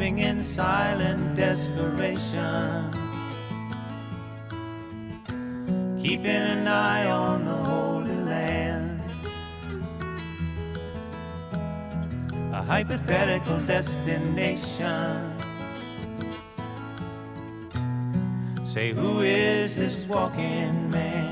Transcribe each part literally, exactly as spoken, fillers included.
moving in silent desperation, keeping an eye on the Holy Land. A hypothetical destination. Say, who is this walking man?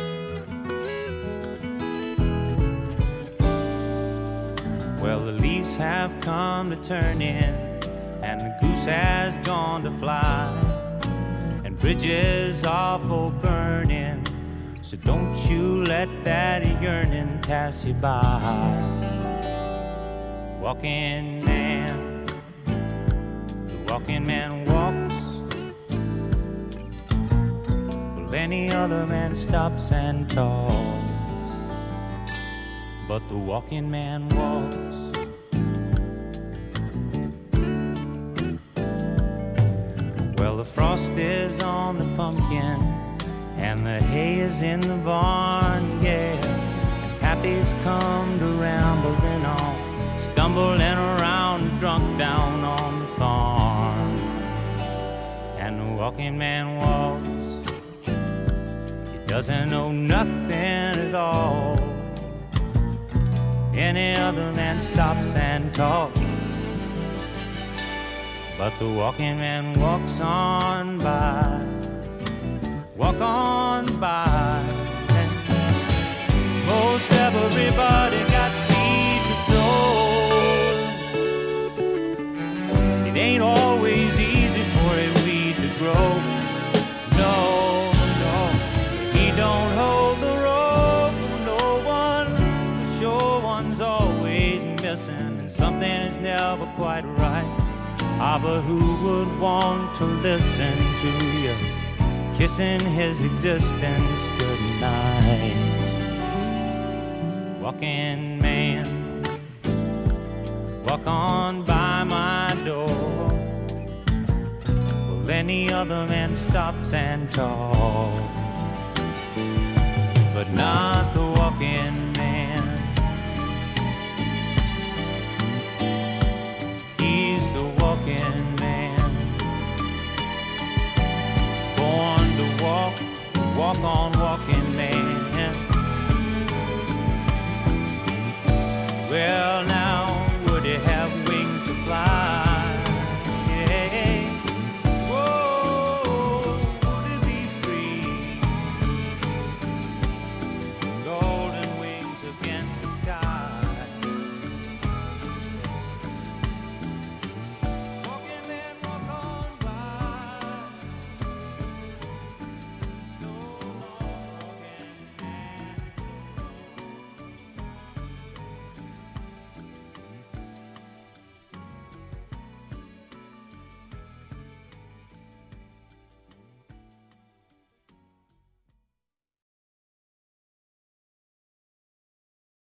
Well, the leaves have come to turn in, and the goose has gone to fly, and bridges are for burning, so don't you let that yearning pass you by. Walking man, the walking man walks, well, any other man stops and talks, but the walking man walks. Well, the frost is on the pumpkin, and the hay is in the barn, yeah. And Pappy's come to rambling on, stumbling around, drunk down on the farm. And the walking man walks, he doesn't know nothing at all. Any other man stops and talks, but the walking man walks on by, walk on by. And most everybody got seed to sow. It ain't always easy for a weed to grow. No, no, so he don't hold the rope for no one. The sure one's always missing, and something is never quite right. Ah, but who would want to listen to you kissing his existence goodnight? Walking man, walk on by my door. Well, any other man stops and talks, but not the walking man. He's the walking man, born to walk, walk on walking man.